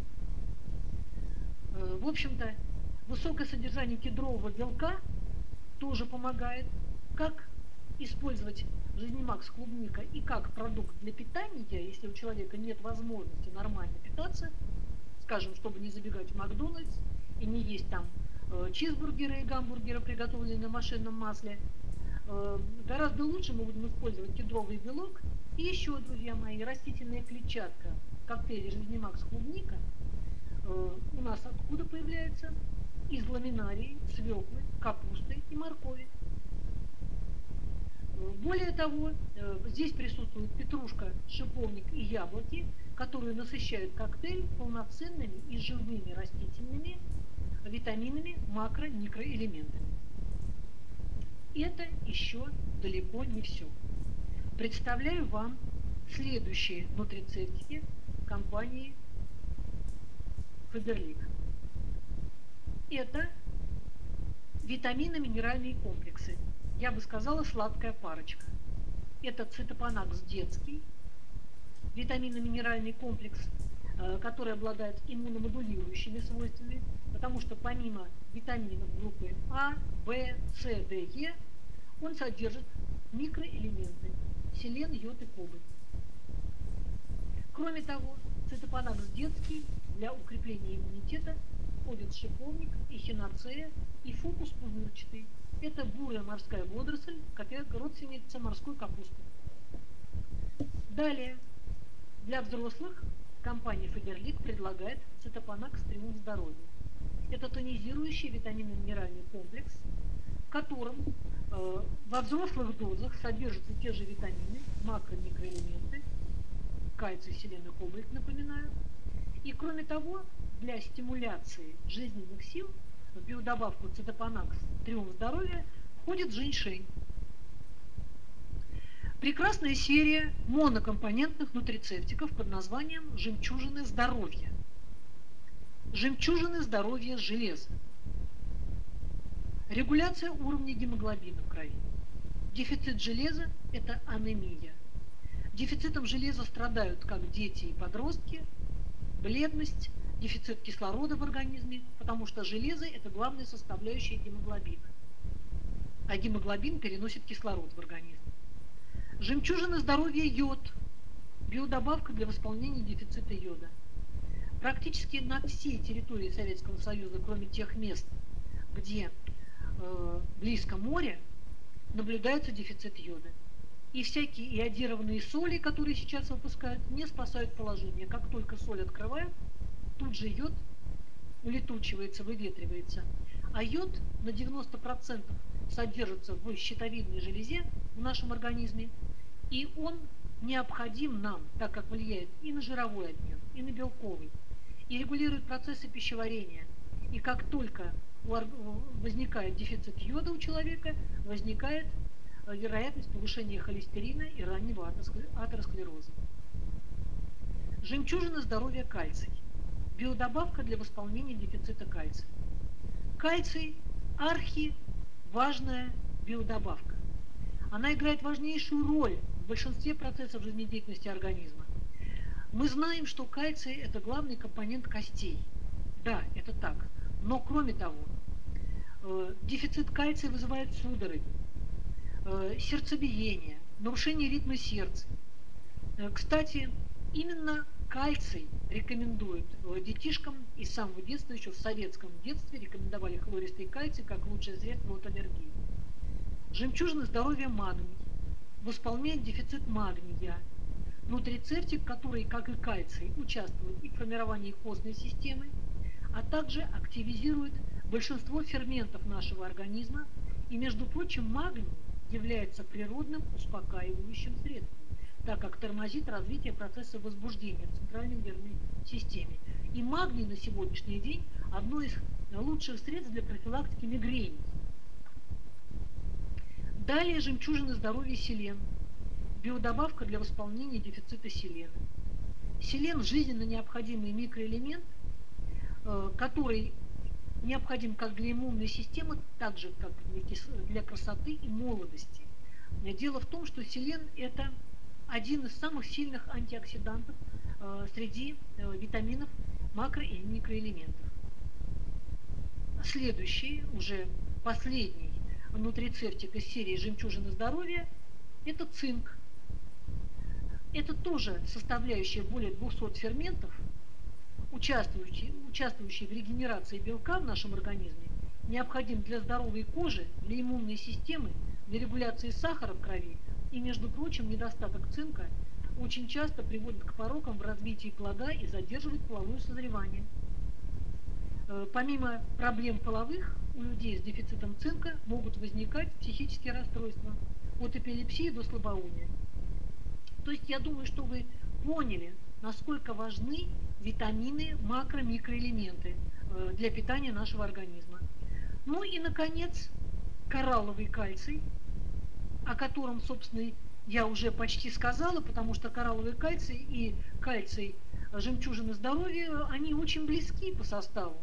В общем-то, высокое содержание кедрового белка тоже помогает. Как использовать Жизнемакс клубника и как продукт для питания, если у человека нет возможности нормально питаться, скажем, чтобы не забегать в Макдональдс и не есть там э, чизбургеры и гамбургеры, приготовленные на машинном масле. Э, гораздо лучше мы будем использовать кедровый белок. И еще, друзья мои, растительная клетчатка в коктейле Жизнемакс клубника э, у нас откуда появляется? Из ламинарии, свеклы, капусты и моркови. Более того, здесь присутствует петрушка, шиповник и яблоки, которые насыщают коктейль полноценными и живыми растительными витаминами, макро-, микроэлементами. Это еще далеко не все. Представляю вам следующие нутрицептики компании Фаберлик. Это витаминно-минеральные комплексы. Я бы сказала, сладкая парочка. Это цитопанакс детский, витаминно-минеральный комплекс, который обладает иммуномодулирующими свойствами, потому что помимо витаминов группы А, В, С, Д, Е, он содержит микроэлементы селен, йод и кобальт. Кроме того, цитопанакс детский для укрепления иммунитета входит шиповник, эхиноцея и фукус пузырчатый. Это бурая морская водоросль, родственница морской капусты. Далее, для взрослых компания Фаберлик предлагает цитопанакс Триумф здоровья. Это тонизирующий витаминно-минеральный комплекс, в котором э, во взрослых дозах содержатся те же витамины, макро- и микроэлементы, кальций, селен и кобальт, напоминаю. И кроме того, для стимуляции жизненных сил в биодобавку цитопанакс Триумф здоровья входит женьшень. Прекрасная серия монокомпонентных нутрицептиков под названием «Жемчужины здоровья». Жемчужины здоровья железа. Регуляция уровня гемоглобина в крови. Дефицит железа – это анемия. Дефицитом железа страдают как дети и подростки, бледность, дефицит кислорода в организме, потому что железо – это главная составляющая гемоглобина. А гемоглобин переносит кислород в организм. Жемчужина здоровья – йод. Биодобавка для восполнения дефицита йода. Практически на всей территории Советского Союза, кроме тех мест, где э, близко море, наблюдается дефицит йода. И всякие иодированные соли, которые сейчас выпускают, не спасают положение. Как только соль открывают, тут же йод улетучивается, выветривается. А йод на девяносто процентов содержится в щитовидной железе в нашем организме, и он необходим нам, так как влияет и на жировой обмен, и на белковый, и регулирует процессы пищеварения. И как только возникает дефицит йода у человека, возникает вероятность повышения холестерина и раннего атеросклероза. Жемчужина здоровья кальций. Биодобавка для восполнения дефицита кальция. Кальций – архиважная биодобавка. Она играет важнейшую роль в большинстве процессов жизнедеятельности организма. Мы знаем, что кальций – это главный компонент костей. Да, это так. Но кроме того, дефицит кальция вызывает судороги, сердцебиение, нарушение ритма сердца. Кстати, именно кальций рекомендуют детишкам и с самого детства, еще в советском детстве рекомендовали хлористый кальций как лучшее средство от аллергии. Жемчужина здоровья магний восполняет дефицит магния. Нутрицептик, который, как и кальций, участвует и в формировании костной системы, а также активизирует большинство ферментов нашего организма. И, между прочим, магний является природным успокаивающим средством, так как тормозит развитие процесса возбуждения в центральной нервной системе. И магний на сегодняшний день одно из лучших средств для профилактики мигрени. Далее жемчужина здоровья селен. Биодобавка для восполнения дефицита селена. Селен – жизненно необходимый микроэлемент, который необходим как для иммунной системы, так же как для красоты и молодости. Дело в том, что селен – это один из самых сильных антиоксидантов среди витаминов, макро- и микроэлементов. Следующий, уже последний нутрицептик из серии «Жемчужина здоровья» – это цинк. Это тоже составляющая более двухсот ферментов, участвующий, участвующий в регенерации белка в нашем организме, необходим для здоровой кожи, для иммунной системы, для регуляции сахара в крови. И, между прочим, недостаток цинка очень часто приводит к порокам в развитии плода и задерживает половое созревание. Помимо проблем половых, у людей с дефицитом цинка могут возникать психические расстройства, от эпилепсии до слабоумия. То есть я думаю, что вы поняли, насколько важны витамины, макро-, микроэлементы для питания нашего организма. Ну и, наконец, коралловый кальций, о котором, собственно, я уже почти сказала, потому что коралловый кальций и кальций жемчужины здоровья, они очень близки по составу.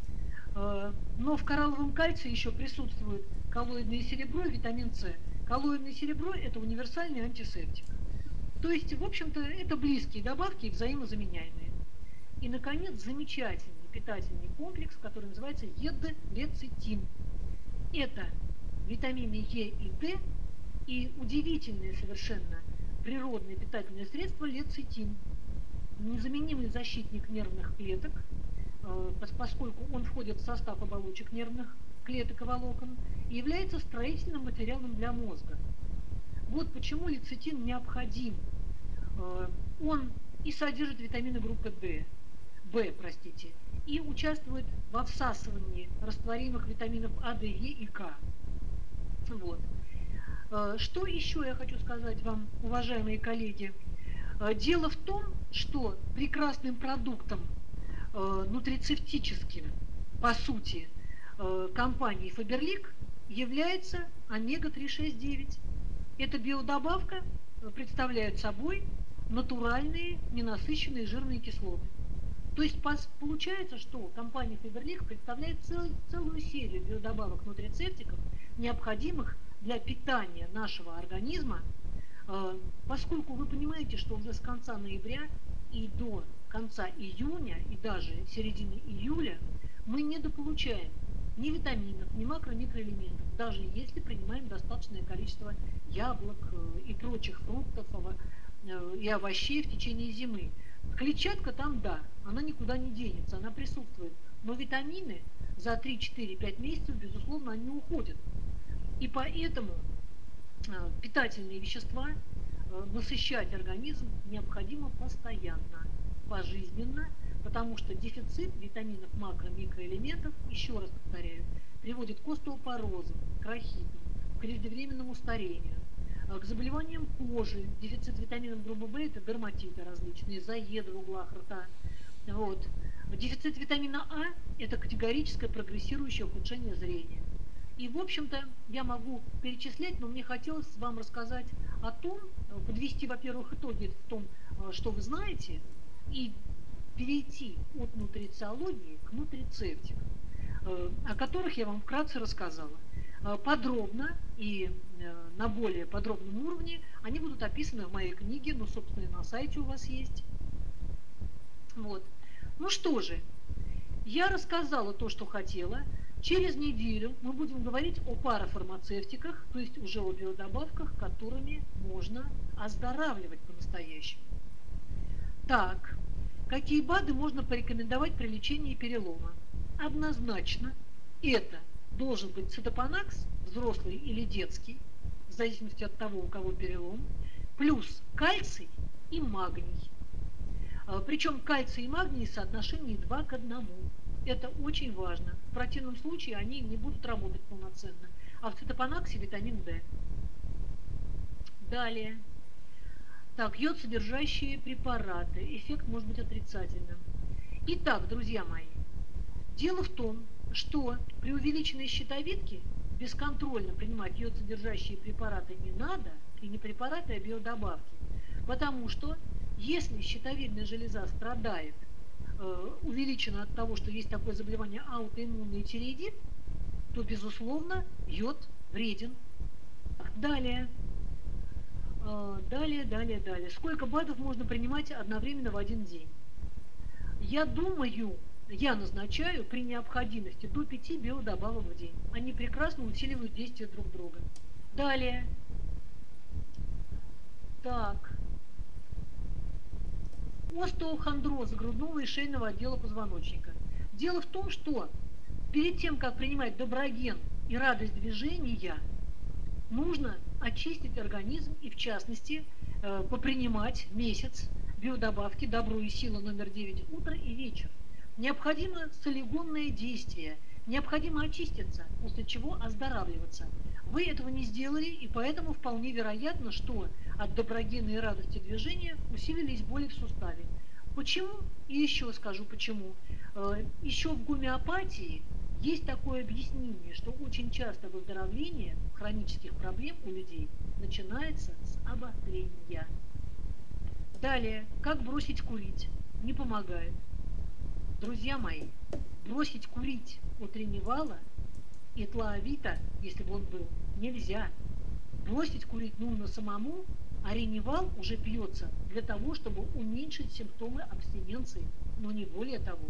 Но в коралловом кальции еще присутствует коллоидное серебро и витамин С. Коллоидное серебро – это универсальный антисептик. То есть, в общем-то, это близкие добавки и взаимозаменяемые. И, наконец, замечательный питательный комплекс, который называется ед-лецитин. Это витамины Е и Д и удивительное совершенно природное питательное средство лецитин. Незаменимый защитник нервных клеток, поскольку он входит в состав оболочек нервных клеток и волокон и является строительным материалом для мозга. Вот почему лецитин необходим. Он и содержит витамины группы D, В, простите, и участвует во всасывании растворимых витаминов А, Д, Е и К. Вот. Что еще я хочу сказать вам, уважаемые коллеги? Дело в том, что прекрасным продуктом нутрицептическим, по сути, компании Faberlic является омега три шесть девять. Эта биодобавка представляет собой натуральные ненасыщенные жирные кислоты. То есть получается, что компания Faberlic представляет цел, целую серию биодобавок нутрицептиков, необходимых для питания нашего организма, поскольку вы понимаете, что уже с конца ноября и до конца июня, и даже середины июля мы недополучаем ни витаминов, ни макро-, микроэлементов, даже если принимаем достаточное количество яблок и прочих фруктов и овощей в течение зимы. Клетчатка там, да, она никуда не денется, она присутствует, но витамины за три-четыре-пять месяцев, безусловно, они уходят. И поэтому питательные вещества насыщать организм необходимо постоянно, пожизненно, потому что дефицит витаминов, макро-, микроэлементов, еще раз повторяю, приводит к остеопорозу, к рахиту, к преждевременному старению, к заболеваниям кожи. Дефицит витаминов группы В – это дерматиты различные, заеды в углах рта. Вот. Дефицит витамина А – это категорическое прогрессирующее ухудшение зрения. И, в общем-то, я могу перечислять, но мне хотелось вам рассказать о том, подвести, во-первых, итоги в том, что вы знаете, и перейти от нутрициологии к нутрицептикам, о которых я вам вкратце рассказала. Подробно и на более подробном уровне они будут описаны в моей книге, ну, собственно, и на сайте у вас есть. Вот. Ну что же, Я рассказала то, что хотела. Через неделю мы будем говорить о парафармацевтиках, то есть уже о биодобавках, которыми можно оздоравливать по-настоящему. Так, какие БАДы можно порекомендовать при лечении перелома? Однозначно, это должен быть цитопанакс, взрослый или детский, в зависимости от того, у кого перелом, плюс кальций и магний. Причем кальций и магний в соотношении два к одному. Это очень важно. В противном случае они не будут работать полноценно. А в цитопанаксе витамин D. Далее. Так, йод содержащие препараты. Эффект может быть отрицательным. Итак, друзья мои, дело в том, что при увеличенной щитовидке бесконтрольно принимать йод содержащие препараты не надо, и не препараты, а биодобавки. Потому что если щитовидная железа страдает, э, увеличена от того, что есть такое заболевание аутоиммунный тиреидит, то, безусловно, йод вреден. Далее. Далее, далее, далее. Сколько БАДов можно принимать одновременно в один день? Я думаю, я назначаю при необходимости до пяти биодобавок в день. Они прекрасно усиливают действие друг друга. Далее. Так. Остеохондроз грудного и шейного отдела позвоночника. Дело в том, что перед тем, как принимать доброген и радость движения, нужно очистить организм и, в частности, э, попринимать месяц биодобавки «Добро и сила» номер девять утро и вечер. Необходимо солигонное действие, необходимо очиститься, после чего оздоравливаться. Вы этого не сделали, и поэтому вполне вероятно, что от доброгена и радости движения усилились боли в суставе. Почему? И еще скажу почему. Э, еще в гомеопатии есть такое объяснение, что очень часто выздоровление хронических проблем у людей начинается с обострения. Далее, как бросить курить? Не помогает. Друзья мои, бросить курить от реневала и тлоавита, если бы он был, нельзя. Бросить курить нужно самому, а реневал уже пьется для того, чтобы уменьшить симптомы абстиненции, но не более того.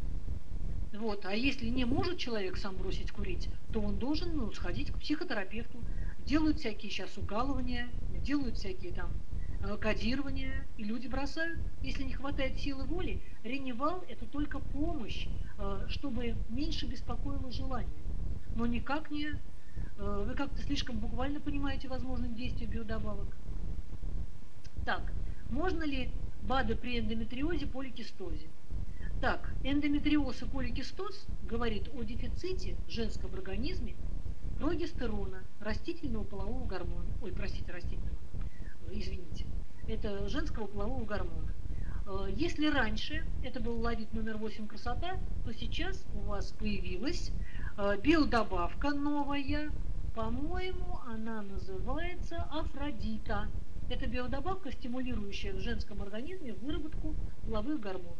Вот. А если не может человек сам бросить курить, то он должен ну, сходить к психотерапевту. Делают всякие сейчас укалывания, делают всякие там кодирования, и люди бросают. Если не хватает силы воли, реневал – это только помощь, чтобы меньше беспокоило желание. Но никак не… Вы как-то слишком буквально понимаете возможность действия биодобавок. Так, можно ли БАДы при эндометриозе, поликистозе? Так, эндометриоз и поликистоз говорит о дефиците в женском организме прогестерона, растительного полового гормона. Ой, простите, растительного, извините. Это женского полового гормона. Если раньше это был лавит номер восемь красота, то сейчас у вас появилась биодобавка новая. По-моему, она называется Афродита. Это биодобавка, стимулирующая в женском организме выработку половых гормонов.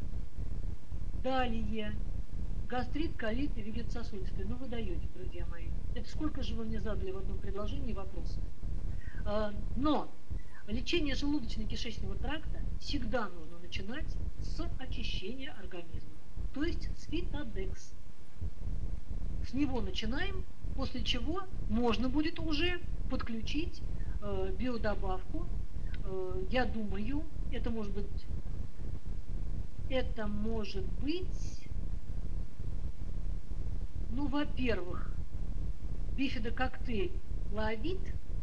Далее. Гастрит, колит и вегетососудистый. Ну вы даете, друзья мои. Это сколько же вы мне задали в одном предложении вопросов. Но лечение желудочно-кишечного тракта всегда нужно начинать с очищения организма. То есть с фитодекс. С него начинаем, после чего можно будет уже подключить э, биодобавку. Э, я думаю, это может быть, это может быть, ну, во-первых, бифидококтейль лавит,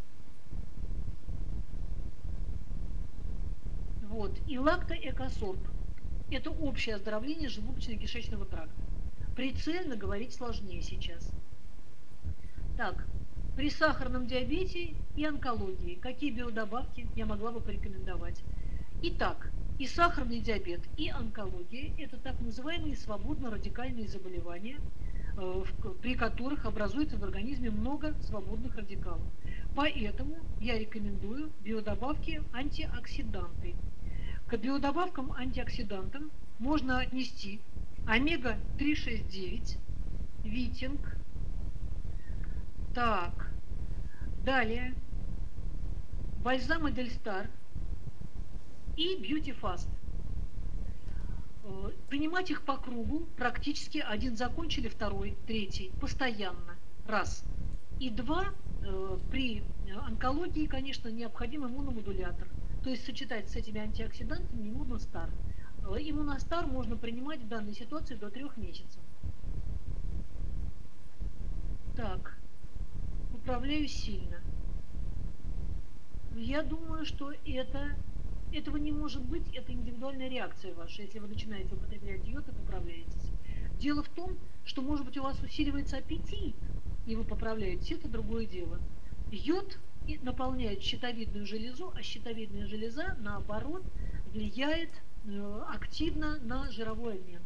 вот, и лактоэкосорб. Это общее оздоровление желудочно-кишечного тракта. Прицельно говорить сложнее сейчас. Так, при сахарном диабете и онкологии какие биодобавки я могла бы порекомендовать? Итак, и сахарный диабет, и онкология – это так называемые свободно-радикальные заболевания, при которых образуется в организме много свободных радикалов. Поэтому я рекомендую биодобавки антиоксиданты. К биодобавкам антиоксидантам можно отнести омега три шесть девять, витинг. Так, далее бальзам Эдельстар и Beauty Fast. Э, принимать их по кругу, практически один закончили, второй, третий, постоянно, раз. И два, э, при онкологии, конечно, необходим иммуномодулятор, то есть сочетать с этими антиоксидантами иммуностар. Э, иммуностар можно принимать в данной ситуации до трех месяцев. Так, управляю сильно. Я думаю, что это, этого не может быть, это индивидуальная реакция ваша. Если вы начинаете употреблять йод и поправляетесь. Дело в том, что, может быть, у вас усиливается аппетит, и вы поправляетесь, это другое дело. Йод наполняет щитовидную железу, а щитовидная железа, наоборот, влияет э, активно на жировой обмен.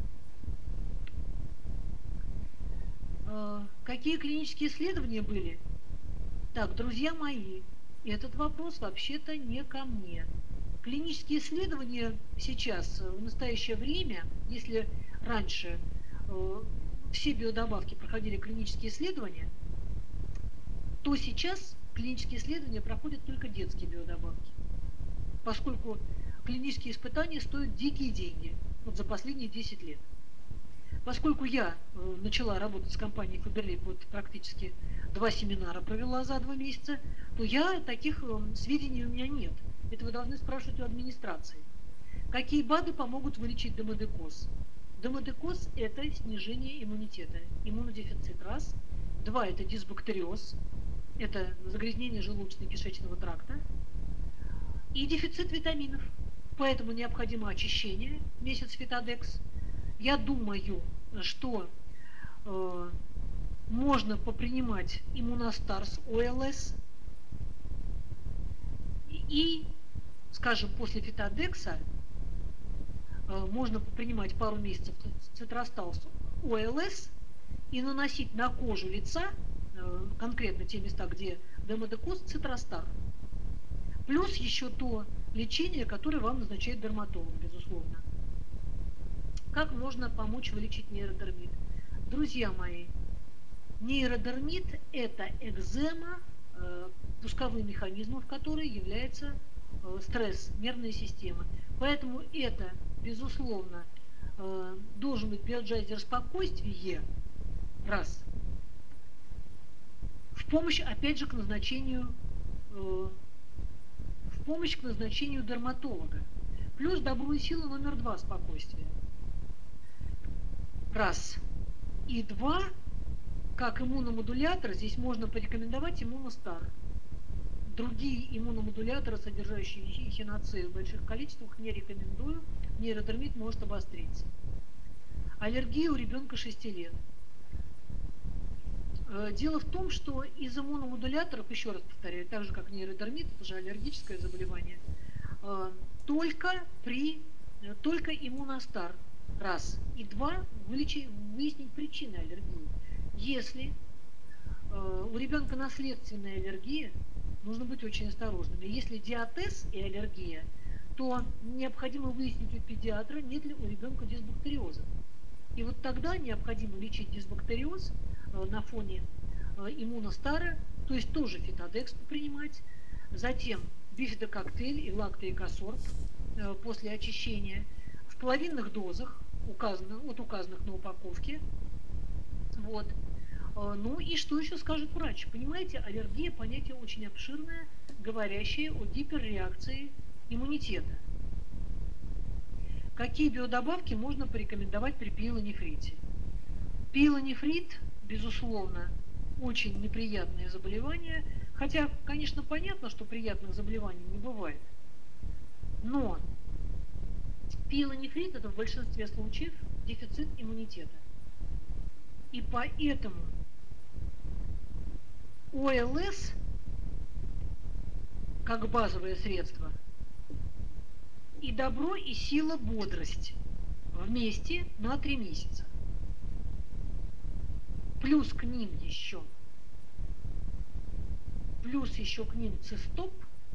Э, какие клинические исследования были? Так, друзья мои, этот вопрос вообще-то не ко мне. Клинические исследования сейчас, в настоящее время, если раньше э, все биодобавки проходили клинические исследования, то сейчас клинические исследования проходят только детские биодобавки, поскольку клинические испытания стоят дикие деньги вот за последние десять лет. Поскольку я э, начала работать с компанией Faberlic, вот практически два семинара провела за два месяца, то я таких э, сведений у меня нет. Это вы должны спрашивать у администрации. Какие БАДы помогут вылечить демодекоз? Демодекоз – это снижение иммунитета, иммунодефицит, раз. Два – это дисбактериоз, это загрязнение желудочно-кишечного тракта. И дефицит витаминов. Поэтому необходимо очищение, месяц Фитодекс. Я думаю, что э, можно попринимать иммуностарс ОЛС и, скажем, после Фитодекса э, можно попринимать пару месяцев цитросталс ОЛС и наносить на кожу лица, э, конкретно те места, где демодекоз, цитростар. Плюс еще то лечение, которое вам назначает дерматолог, безусловно. Как можно помочь вылечить нейродермит? Друзья мои, нейродермит – это экзема, э, пусковым механизмом в которой является э, стресс, нервная система. Поэтому это, безусловно, э, должен быть биоджайзер спокойствия, раз. В помощь, опять же, к назначению, э, в помощь к назначению дерматолога. Плюс добро и сила номер два – спокойствие. Раз. И два, как иммуномодулятор, здесь можно порекомендовать иммуностар. Другие иммуномодуляторы, содержащие эхиноцею в больших количествах, не рекомендую. Нейродермит может обостриться. Аллергия у ребенка шести лет. Дело в том, что из иммуномодуляторов, еще раз повторяю, так же как нейродермит, это же аллергическое заболевание, только, при, только иммуностар. Раз. И два, вылечить, выяснить причины аллергии. Если э, у ребенка наследственная аллергия, нужно быть очень осторожными. Если диатез и аллергия, то необходимо выяснить у педиатра, нет ли у ребенка дисбактериоза. И вот тогда необходимо лечить дисбактериоз э, на фоне э, иммуностара, то есть тоже фитодекс принимать, затем бифидококтейль и лактоикосорб э, после очищения, в половинных дозах, указано, вот указанных на упаковке. Вот. Ну и что еще скажет врач? Понимаете, аллергия – понятие очень обширное, говорящее о гиперреакции иммунитета. Какие биодобавки можно порекомендовать при пиелонефрите? Пиелонефрит, безусловно, очень неприятное заболевание, хотя, конечно, понятно, что приятных заболеваний не бывает. Но пиелонефрит – это в большинстве случаев дефицит иммунитета. И поэтому ОЛС, как базовое средство, и добро, и сила, бодрость вместе на три месяца. Плюс к ним еще, плюс еще к ним цистоп.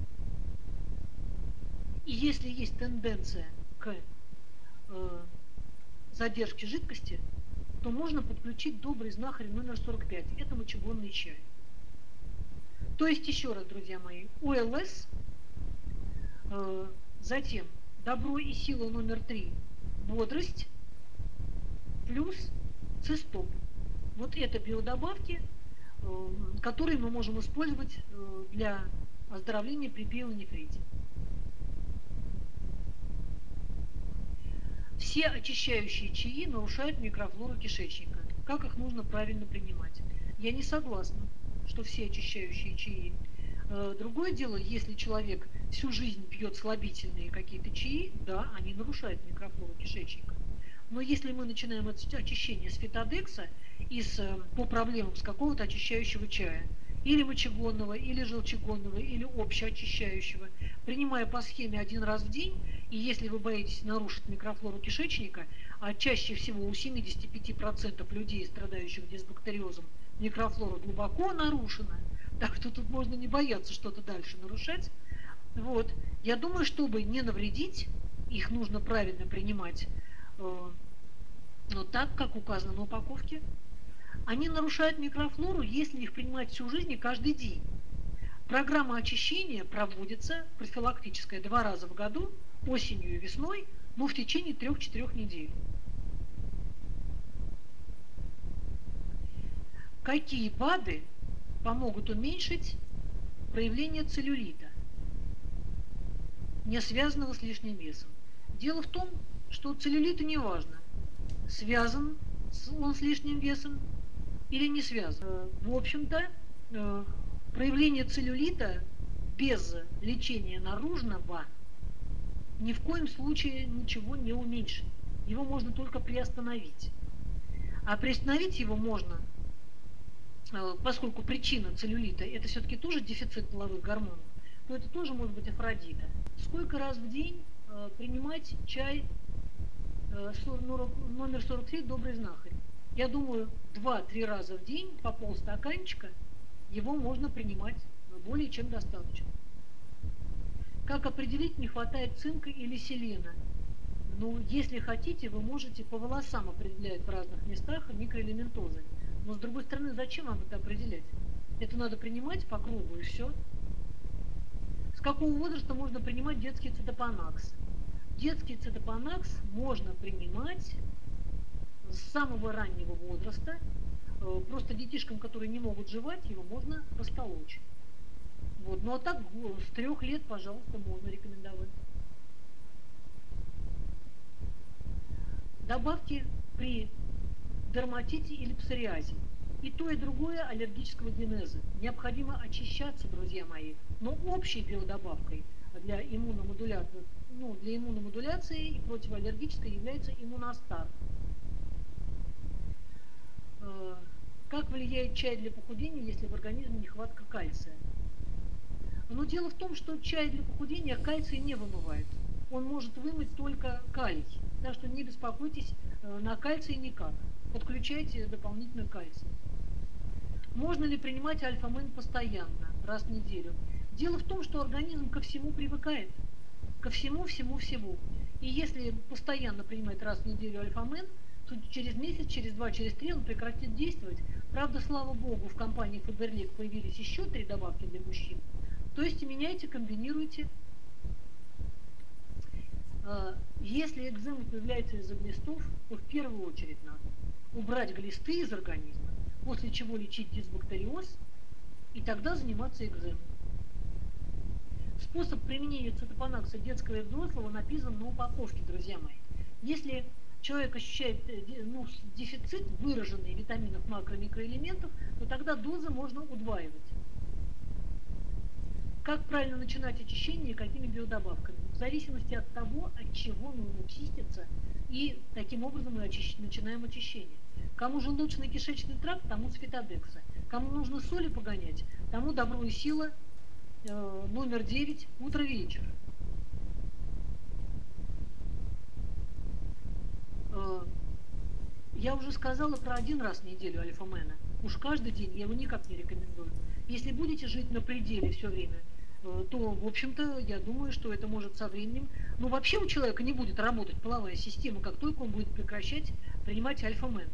И если есть тенденция к э, задержке жидкости, то можно подключить добрый знахарь номер сорок пять. Это мочегонный чай. То есть, еще раз, друзья мои, ОЛС, э, затем добро и сила номер три, бодрость плюс цистоп. Вот это биодобавки, которые мы можем использовать для оздоровления при пиелонефрите. Все очищающие чаи нарушают микрофлору кишечника. Как их нужно правильно принимать? Я не согласна, что все очищающие чаи. Другое дело, если человек всю жизнь пьет слабительные какие-то чаи, да, они нарушают микрофлору кишечника. Но если мы начинаем очищение с фитодекса и с, по проблемам с какого-то очищающего чая, или мочегонного, или желчегонного, или общеочищающего, принимая по схеме один раз в день, и если вы боитесь нарушить микрофлору кишечника, а чаще всего у семидесяти пяти процентов людей, страдающих дисбактериозом, микрофлора глубоко нарушена, так что тут можно не бояться что-то дальше нарушать. Вот. Я думаю, чтобы не навредить, их нужно правильно принимать, э, но так, как указано на упаковке. Они нарушают микрофлору, если их принимать всю жизнь и каждый день. Программа очищения проводится профилактическая два раза в году, осенью и весной, но в течение трех-четырех недель. Какие БАДы помогут уменьшить проявление целлюлита, не связанного с лишним весом? Дело в том, что целлюлиту не важно, связан он с лишним весом или не связан. В общем-то, проявление целлюлита без лечения наружного ни в коем случае ничего не уменьшит. Его можно только приостановить. А приостановить его можно, поскольку причина целлюлита это все-таки тоже дефицит половых гормонов, то это тоже может быть Афродита. Сколько раз в день принимать чай номер сорок три «Добрый знахарь»? Я думаю, два-три раза в день по полстаканчика его можно принимать более чем достаточно. Как определить, не хватает цинка или селена? Ну, если хотите, вы можете по волосам определять в разных местах микроэлементозы. Но с другой стороны, зачем вам это определять? Это надо принимать по кругу и все. С какого возраста можно принимать детский цитопанакс? Детский цитопанакс можно принимать с самого раннего возраста. Просто детишкам, которые не могут жевать, его можно растолочь. Вот. Ну а так с трех лет, пожалуйста, можно рекомендовать. Добавки при дерматите или псориазе. И то, и другое аллергического генеза. Необходимо очищаться, друзья мои. Но общей биодобавкой для иммуномодуляции, ну, для иммуномодуляции и противоаллергической является иммуностар. Как влияет чай для похудения, если в организме нехватка кальция? Но дело в том, что чай для похудения кальций не вымывает. Он может вымыть только калий. Так что не беспокойтесь, на кальций никак. Подключайте дополнительный кальций. Можно ли принимать альфа-мен постоянно, раз в неделю? Дело в том, что организм ко всему привыкает. Ко всему, всему, всему. И если постоянно принимать раз в неделю альфа-мен, то через месяц, через два, через три он прекратит действовать. Правда, слава богу, в компании Faberlic появились еще три добавки для мужчин. То есть меняйте, комбинируйте. Если экзема появляется из-за глистов, то в первую очередь надо убрать глисты из организма, после чего лечить дисбактериоз и тогда заниматься экземой. Способ применения цитопанакса детского и взрослого написан на упаковке, друзья мои. Если человек ощущает ну, дефицит, выраженный витаминов, макро- микроэлементов, то тогда дозы можно удваивать. Как правильно начинать очищение и какими биодобавками? В зависимости от того, от чего нужно чиститься, и таким образом мы очищ... начинаем очищение. Кому желудочный кишечный тракт, тому с фитодекса. Кому нужно соли погонять, тому добро и сила э, номер девять утро-вечер. Э, я уже сказала про один раз в неделю альфа-мена. Уж каждый день я его никак не рекомендую. Если будете жить на пределе все время, то, в общем-то, я думаю, что это может со временем... Ну, вообще у человека не будет работать половая система, как только он будет прекращать принимать альфа-мен.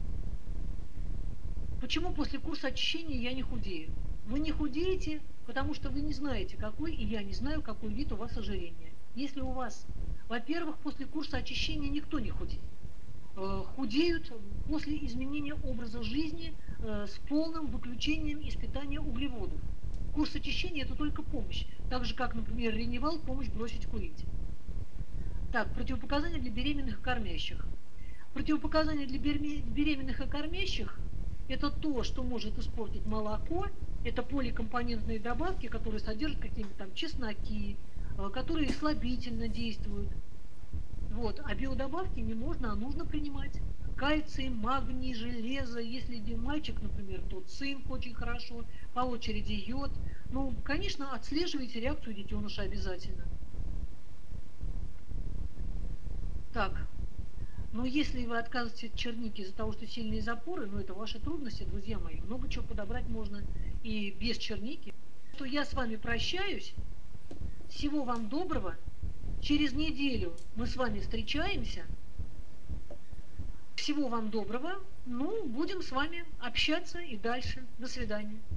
Почему после курса очищения я не худею? Вы не худеете, потому что вы не знаете, какой, и я не знаю, какой вид у вас ожирения. Если у вас Во-первых, после курса очищения никто не худеет. Э, Худеют после изменения образа жизни э, с полным выключением из питания углеводов. Курс очищения – это только помощь. Так же, как, например, Реневал – помощь бросить курить. Так, противопоказания для беременных и кормящих. Противопоказания для беременных и кормящих – это то, что может испортить молоко, это поликомпонентные добавки, которые содержат какие-нибудь там чесноки, которые слабительно действуют. Вот. А биодобавки не можно, а нужно принимать. Кальций, магний, железо. Если мальчик, например, то цинк очень хорошо, по очереди йод. Ну, конечно, отслеживайте реакцию детеныша обязательно. Так, но если вы отказываетесь от черники из-за того, что сильные запоры, ну это ваши трудности, друзья мои. Много чего подобрать можно и без черники. То я с вами прощаюсь. Всего вам доброго. Через неделю мы с вами встречаемся. Всего вам доброго. Ну, будем с вами общаться и дальше. До свидания.